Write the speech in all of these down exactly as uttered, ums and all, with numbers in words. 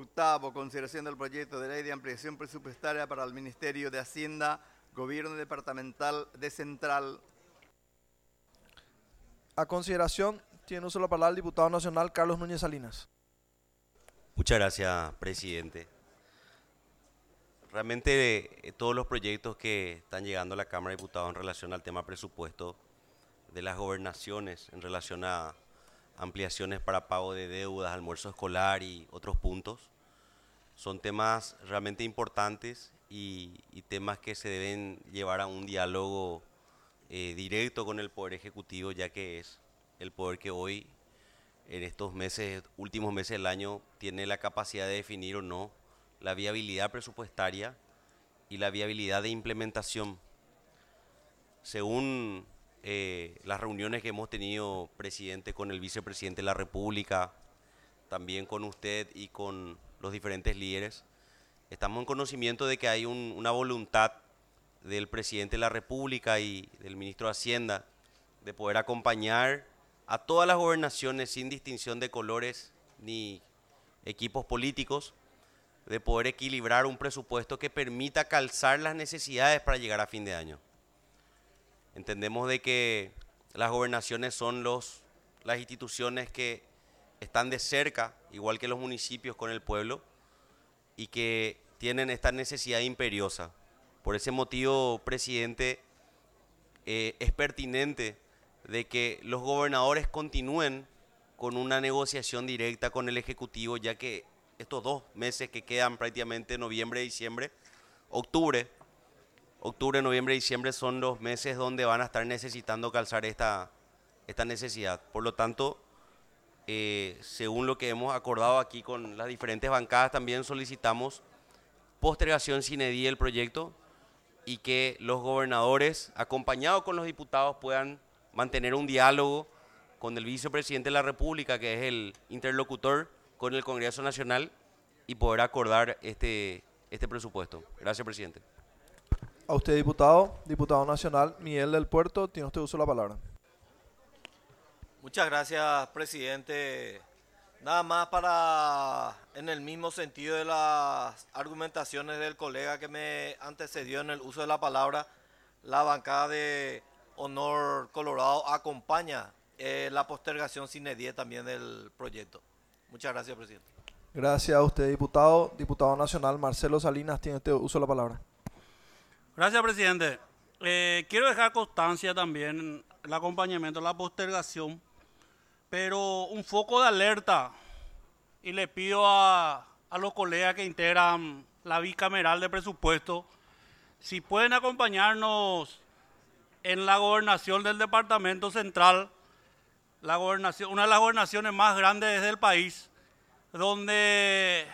Octavo, consideración del proyecto de ley de ampliación presupuestaria para el Ministerio de Hacienda, Gobierno Departamental de Central. A consideración, tiene uso de la palabra el diputado nacional Carlos Núñez Salinas. Muchas gracias, presidente. Realmente eh, todos los proyectos que están llegando a la Cámara de Diputados en relación al tema presupuesto de las gobernaciones, en relación a ampliaciones para pago de deudas, almuerzo escolar y otros puntos, son temas realmente importantes y, y temas que se deben llevar a un diálogo eh, directo con el Poder Ejecutivo, ya que es el poder que hoy, en estos meses, últimos meses del año, tiene la capacidad de definir o no la viabilidad presupuestaria y la viabilidad de implementación. Según eh, las reuniones que hemos tenido, presidente, con el vicepresidente de la República, también con usted y con los diferentes líderes, estamos en conocimiento de que hay un, una voluntad del presidente de la República y del ministro de Hacienda de poder acompañar a todas las gobernaciones sin distinción de colores ni equipos políticos, de poder equilibrar un presupuesto que permita calzar las necesidades para llegar a fin de año. Entendemos de que las gobernaciones son los, las instituciones que están de cerca, igual que los municipios, con el pueblo y que tienen esta necesidad imperiosa. Por ese motivo, presidente, eh, es pertinente de que los gobernadores continúen con una negociación directa con el Ejecutivo, ya que estos dos meses que quedan, prácticamente noviembre, diciembre, octubre, octubre, noviembre, diciembre son los meses donde van a estar necesitando calzar esta, esta necesidad. Por lo tanto, eh, según lo que hemos acordado aquí con las diferentes bancadas, también solicitamos postergación sine die del proyecto y que los gobernadores, acompañados con los diputados, puedan mantener un diálogo con el vicepresidente de la República, que es el interlocutor con el Congreso Nacional, y poder acordar este, este presupuesto. Gracias, presidente. A usted, diputado, diputado nacional Miguel del Puerto, tiene usted uso de la palabra. Muchas gracias, presidente. Nada más para, en el mismo sentido de las argumentaciones del colega que me antecedió en el uso de la palabra, la bancada de Honor Colorado acompaña eh, la postergación sine die también del proyecto. Muchas gracias, presidente. Gracias a usted, diputado. Diputado nacional Marcelo Salinas, tiene usted uso de la palabra. Gracias, presidente. Eh, quiero dejar constancia también el acompañamiento, la postergación, pero un foco de alerta, y le pido a, a los colegas que integran la bicameral de presupuesto, si pueden acompañarnos en la gobernación del Departamento Central, la gobernación, una de las gobernaciones más grandes del país, donde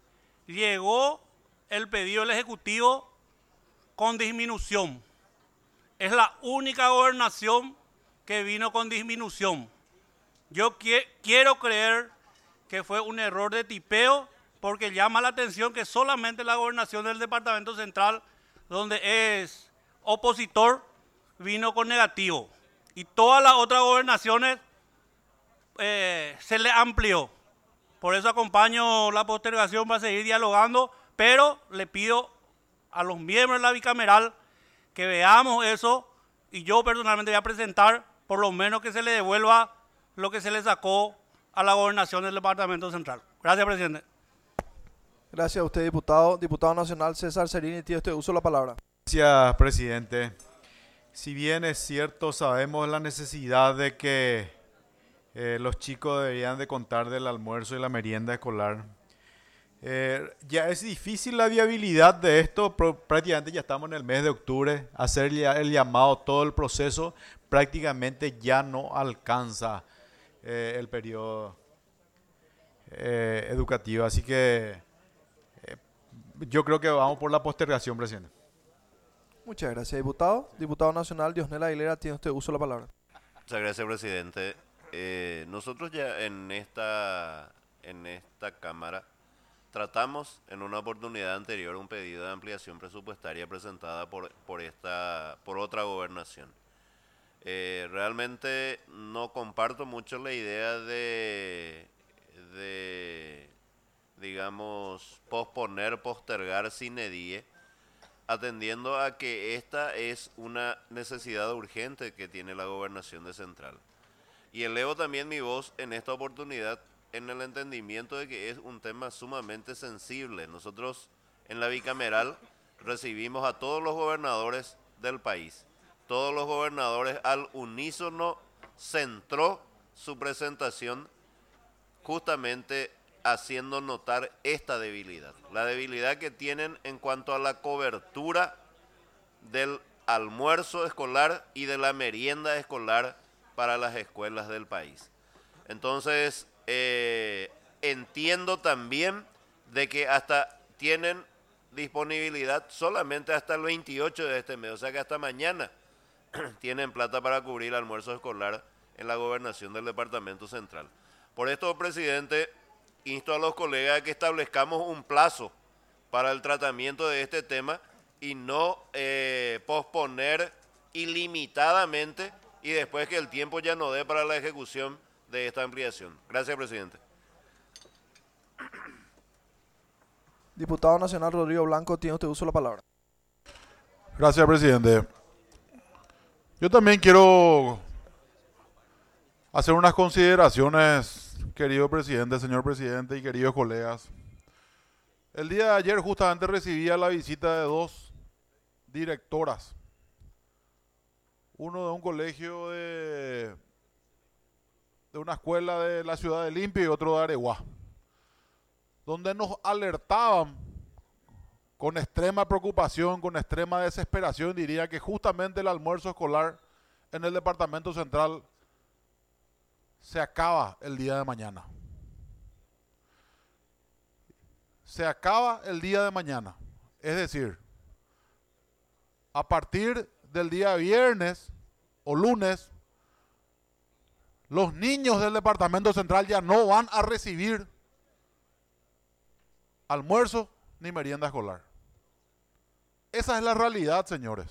llegó el pedido del Ejecutivo con disminución. Es la única gobernación que vino con disminución. Yo qui- quiero creer que fue un error de tipeo, porque llama la atención que solamente la gobernación del Departamento Central, donde es opositor, vino con negativo. Y todas las otras gobernaciones eh, se le amplió. Por eso acompaño la postergación para seguir dialogando, pero le pido a los miembros de la bicameral que veamos eso, y yo personalmente voy a presentar por lo menos que se le devuelva lo que se le sacó a la gobernación del Departamento Central. Gracias, presidente. Gracias a usted, diputado. Diputado nacional César Cerini, tiene usted uso de la palabra. Gracias, presidente. Si bien es cierto, sabemos la necesidad de que eh, los chicos deberían de contar del almuerzo y la merienda escolar. Eh, ya es difícil la viabilidad de esto, pero prácticamente ya estamos en el mes de octubre, hacer ya el llamado, todo el proceso prácticamente ya no alcanza eh, el periodo eh, educativo, así que eh, yo creo que vamos por la postergación, presidente. Muchas gracias, diputado. Diputado nacional Diosnel Aguilera, tiene usted uso de la palabra. Muchas gracias, presidente. Eh, nosotros ya en esta, en esta Cámara tratamos en una oportunidad anterior un pedido de ampliación presupuestaria presentada por, por, esta, por otra gobernación. Eh, realmente no comparto mucho la idea de, de digamos, posponer, postergar sine die, atendiendo a que esta es una necesidad urgente que tiene la gobernación de Central. Y elevo también mi voz en esta oportunidad en el entendimiento de que es un tema sumamente sensible. Nosotros en la bicameral recibimos a todos los gobernadores del país. Todos los gobernadores al unísono centró su presentación justamente haciendo notar esta debilidad. La debilidad que tienen en cuanto a la cobertura del almuerzo escolar y de la merienda escolar para las escuelas del país. Entonces, eh, entiendo también de que hasta tienen disponibilidad solamente hasta el veintiocho de este mes, o sea que hasta mañana tienen plata para cubrir el almuerzo escolar en la gobernación del Departamento Central. Por esto, presidente, insto a los colegas a que establezcamos un plazo para el tratamiento de este tema y no eh, posponer ilimitadamente y después que el tiempo ya no dé para la ejecución de esta ampliación. Gracias, presidente. Diputado Nacional Rodrigo Blanco, tiene usted uso de la palabra. Gracias, presidente. Yo también quiero hacer unas consideraciones, querido presidente, señor presidente y queridos colegas. El día de ayer justamente recibía la visita de dos directoras. Uno de un colegio de, de una escuela de la ciudad de Limpio y otro de Areguá, donde nos alertaban con extrema preocupación, con extrema desesperación, diría que justamente el almuerzo escolar en el Departamento Central se acaba el día de mañana. Se acaba el día de mañana. Es decir, a partir del día viernes o lunes, los niños del Departamento Central ya no van a recibir almuerzo ni merienda escolar. Esa es la realidad, señores.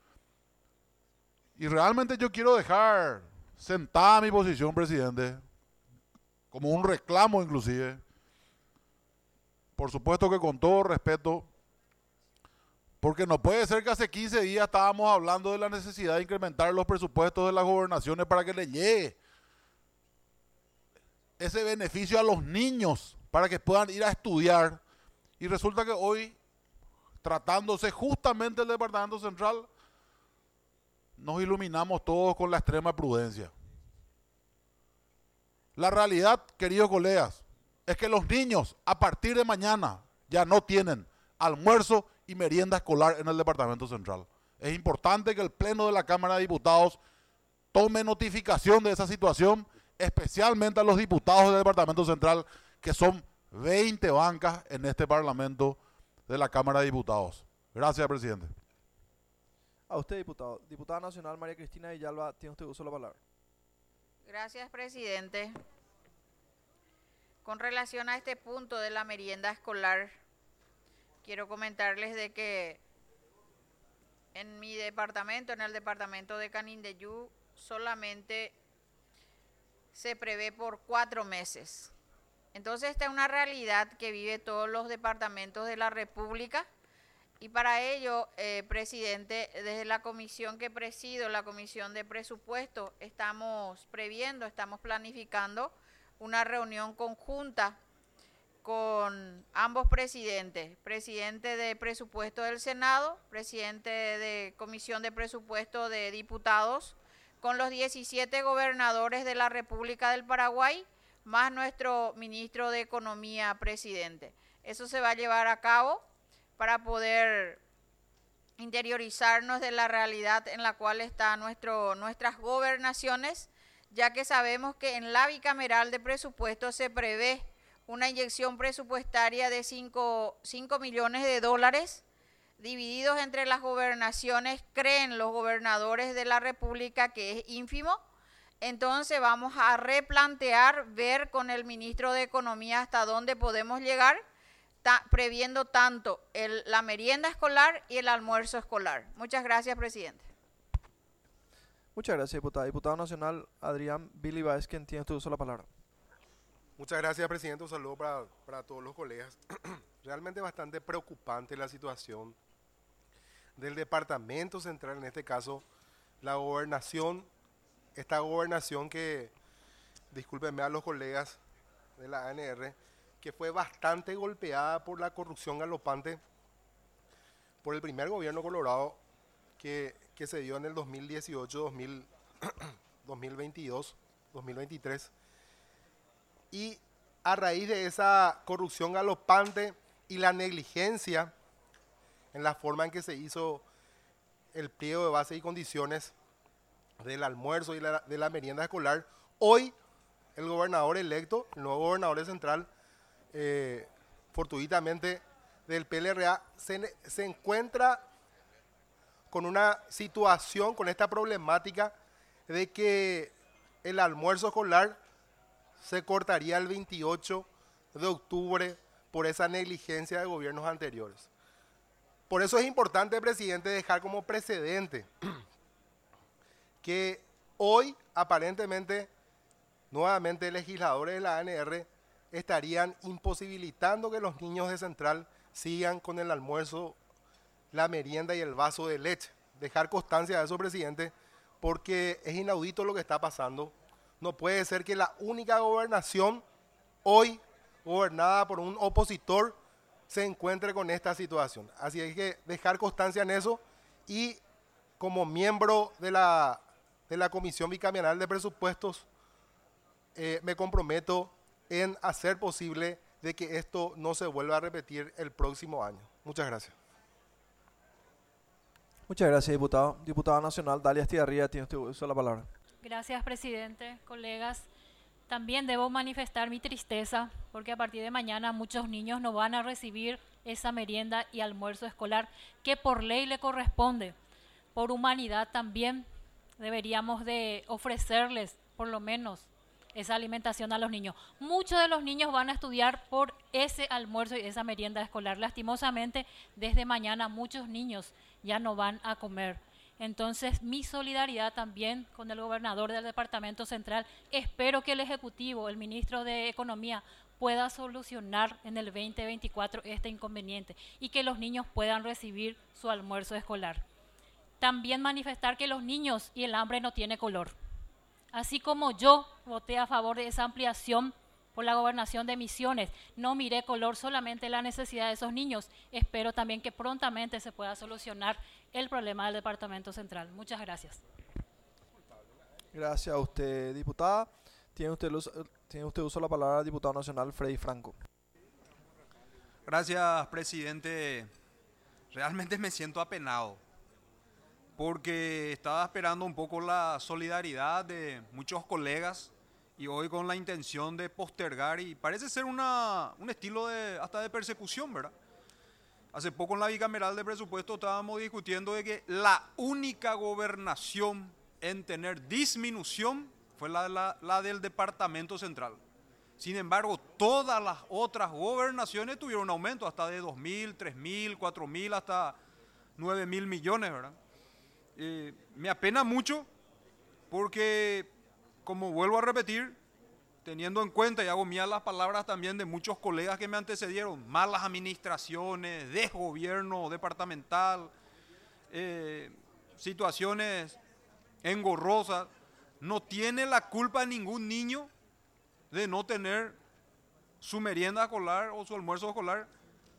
Y realmente yo quiero dejar sentada mi posición, presidente, como un reclamo inclusive. Por supuesto que con todo respeto, porque no puede ser que hace quince días estábamos hablando de la necesidad de incrementar los presupuestos de las gobernaciones para que le llegue ese beneficio a los niños para que puedan ir a estudiar. Y resulta que hoy, tratándose justamente del Departamento Central, nos iluminamos todos con la extrema prudencia. La realidad, queridos colegas, es que los niños a partir de mañana ya no tienen almuerzo y merienda escolar en el Departamento Central. Es importante que el Pleno de la Cámara de Diputados tome notificación de esa situación, especialmente a los diputados del Departamento Central, que son veinte bancas en este Parlamento de la Cámara de Diputados. Gracias, presidente. A usted, diputado. Diputada Nacional María Cristina Villalba, tiene usted uso de la palabra. Gracias, presidente. Con relación a este punto de la merienda escolar, quiero comentarles de que en mi departamento, en el departamento de Canindeyú, solamente se prevé por cuatro meses. Entonces esta es una realidad que vive todos los departamentos de la República y para ello, eh, presidente, desde la comisión que presido, la comisión de presupuesto, estamos previendo, estamos planificando una reunión conjunta con ambos presidentes, presidente de presupuesto del Senado, presidente de comisión de presupuesto de diputados, con los diecisiete gobernadores de la República del Paraguay, más nuestro ministro de Economía, presidente. Eso se va a llevar a cabo para poder interiorizarnos de la realidad en la cual están nuestro, nuestras gobernaciones, ya que sabemos que en la bicameral de presupuesto se prevé una inyección presupuestaria de cinco millones de dólares divididos entre las gobernaciones. Creen los gobernadores de la República que es ínfimo. Entonces vamos a replantear, ver con el ministro de Economía hasta dónde podemos llegar, ta, previendo tanto el, la merienda escolar y el almuerzo escolar. Muchas gracias, presidente. Muchas gracias, diputada. Diputado Nacional Adrián Billy Báez, quien tiene usted uso de la palabra. Muchas gracias, presidente. Un saludo para, para todos los colegas. Realmente bastante preocupante la situación del Departamento Central, en este caso, la gobernación, esta gobernación que, discúlpenme a los colegas de la A N R, que fue bastante golpeada por la corrupción galopante por el primer gobierno colorado que, que se dio en el dos mil dieciocho, dos mil, dos mil veintidós, dos mil veintitrés. Y a raíz de esa corrupción galopante y la negligencia en la forma en que se hizo el pliego de bases y condiciones del almuerzo y la, de la merienda escolar, hoy el gobernador electo, el nuevo gobernador central, eh, fortuitamente del P L R A, se, se encuentra con una situación, con esta problemática de que el almuerzo escolar se cortaría el veintiocho de octubre por esa negligencia de gobiernos anteriores. Por eso es importante, presidente, dejar como precedente que hoy aparentemente nuevamente legisladores de la A N R estarían imposibilitando que los niños de Central sigan con el almuerzo, la merienda y el vaso de leche. Dejar constancia de eso, presidente, porque es inaudito lo que está pasando. No puede ser que la única gobernación hoy gobernada por un opositor se encuentre con esta situación. Así es que dejar constancia en eso, y como miembro de la, de la Comisión Bicameral de Presupuestos, eh, me comprometo en hacer posible de que esto no se vuelva a repetir el próximo año. Muchas gracias. Muchas gracias, diputado. Diputada nacional, Dalia Estigarribia, tiene usted uso la palabra. Gracias, presidente, colegas. También debo manifestar mi tristeza porque a partir de mañana muchos niños no van a recibir esa merienda y almuerzo escolar que por ley le corresponde. Por humanidad también deberíamos de ofrecerles por lo menos esa alimentación a los niños. Muchos de los niños van a estudiar por ese almuerzo y esa merienda escolar. Lastimosamente, desde mañana muchos niños ya no van a comer. Entonces, mi solidaridad también con el gobernador del Departamento Central. Espero que el Ejecutivo, el ministro de Economía, pueda solucionar en el veinte veinticuatro este inconveniente y que los niños puedan recibir su almuerzo escolar. También manifestar que los niños y el hambre no tiene color. Así como yo voté a favor de esa ampliación por la gobernación de Misiones, no miré color, solamente la necesidad de esos niños. Espero también que prontamente se pueda solucionar el problema del Departamento Central. Muchas gracias. Gracias a usted, diputada. Tiene usted, luz, tiene usted uso de la palabra, diputado nacional Freddy Franco. Gracias, presidente. Realmente me siento apenado, porque estaba esperando un poco la solidaridad de muchos colegas y hoy con la intención de postergar, y parece ser una, un estilo de, hasta de persecución, ¿verdad? Hace poco en la bicameral de presupuesto estábamos discutiendo de que la única gobernación en tener disminución fue la, la, la del Departamento Central. Sin embargo, todas las otras gobernaciones tuvieron un aumento hasta de dos mil, tres mil, cuatro mil, hasta nueve mil millones, ¿verdad? Eh, me apena mucho porque, como vuelvo a repetir, teniendo en cuenta y hago mías las palabras también de muchos colegas que me antecedieron, malas administraciones, desgobierno departamental, eh, situaciones engorrosas, no tiene la culpa ningún niño de no tener su merienda escolar o su almuerzo escolar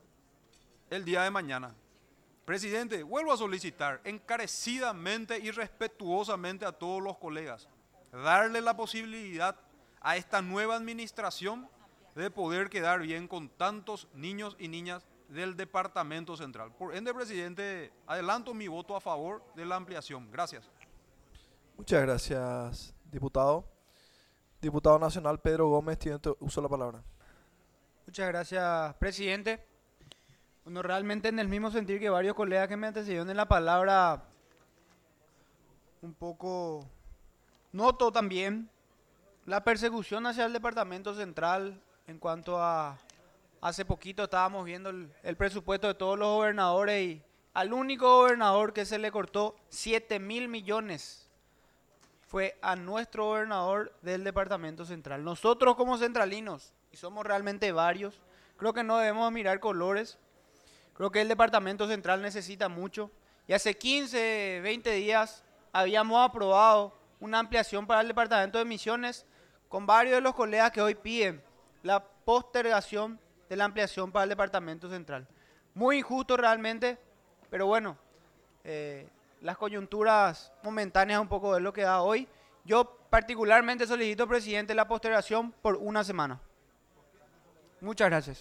el día de mañana. Presidente, vuelvo a solicitar encarecidamente y respetuosamente a todos los colegas, darle la posibilidad a esta nueva administración de poder quedar bien con tantos niños y niñas del Departamento Central. Por ende, presidente, adelanto mi voto a favor de la ampliación. Gracias. Muchas gracias, diputado. Diputado nacional Pedro Gómez, tiene uso de la palabra. Muchas gracias, presidente. Bueno, realmente en el mismo sentir que varios colegas que me antecedieron en la palabra, un poco noto también la persecución hacia el Departamento Central en cuanto a, hace poquito estábamos viendo el, el presupuesto de todos los gobernadores y al único gobernador que se le cortó siete mil millones fue a nuestro gobernador del departamento central. Nosotros como centralinos, y somos realmente varios, creo que no debemos mirar colores. Creo que el departamento central necesita mucho. Y hace quince, veinte días habíamos aprobado una ampliación para el departamento de Misiones con varios de los colegas que hoy piden la postergación de la ampliación para el departamento central. Muy injusto realmente, pero bueno, eh, las coyunturas momentáneas un poco de lo que da hoy. Yo particularmente solicito, presidente, la postergación por una semana. Muchas gracias.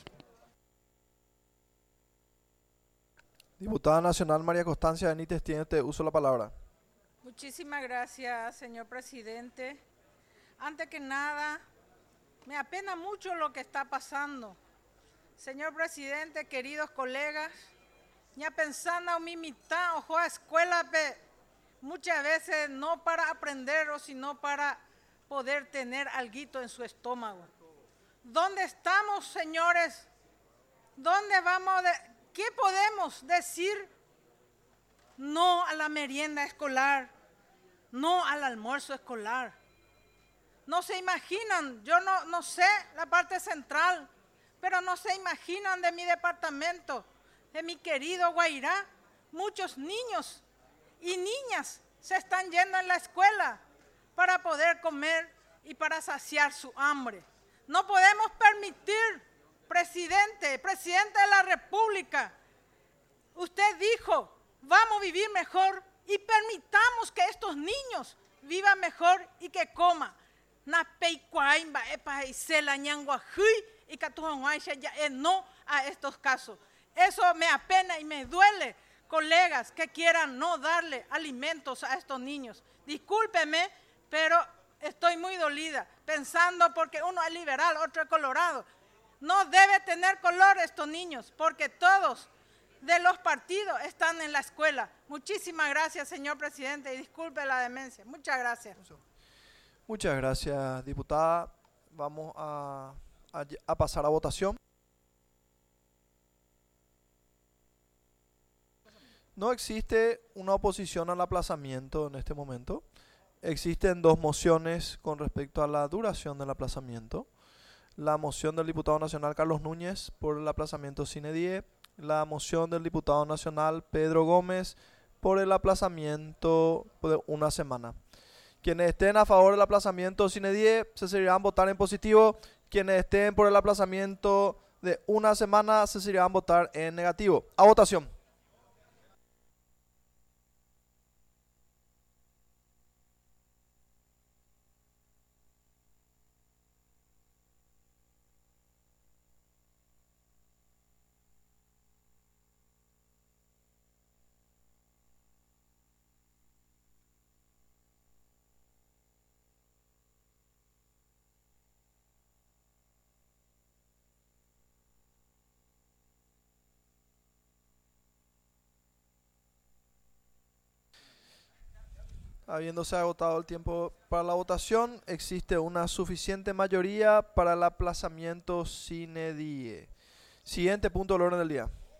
Diputada Nacional María Constancia Benítez, tiene usted uso la palabra. Muchísimas gracias, señor presidente. Antes que nada, me apena mucho lo que está pasando. Señor presidente, queridos colegas, ya pensando en mi mitad, ojo a escuela, muchas veces no para aprender, sino para poder tener alguito en su estómago. ¿Dónde estamos, señores? ¿Dónde vamos? De, ¿Qué podemos decir? No a la merienda escolar, no al almuerzo escolar. No se imaginan, yo no, no sé la parte central, pero no se imaginan de mi departamento, de mi querido Guairá, muchos niños y niñas se están yendo en la escuela para poder comer y para saciar su hambre. No podemos permitir, presidente, presidente de la República, usted dijo, vamos a vivir mejor y permitamos que estos niños vivan mejor y que coman. No a estos casos. Eso me apena y me duele, colegas, que quieran no darle alimentos a estos niños. Discúlpeme, pero estoy muy dolida, pensando porque uno es liberal, otro es colorado. No debe tener color estos niños, porque todos de los partidos están en la escuela. Muchísimas gracias, señor presidente, y disculpe la demencia. Muchas gracias. Muchas gracias, diputada. Vamos a, a, a pasar a votación. No existe una oposición al aplazamiento en este momento. Existen dos mociones con respecto a la duración del aplazamiento. La moción del diputado nacional Carlos Núñez por el aplazamiento sine die. La moción del diputado nacional Pedro Gómez por el aplazamiento de una semana. Quienes estén a favor del aplazamiento sine die se seguirán a votar en positivo. Quienes estén por el aplazamiento de una semana se seguirán a votar en negativo. A votación. Habiéndose agotado el tiempo para la votación, existe una suficiente mayoría para el aplazamiento sine die. Siguiente punto del orden del día.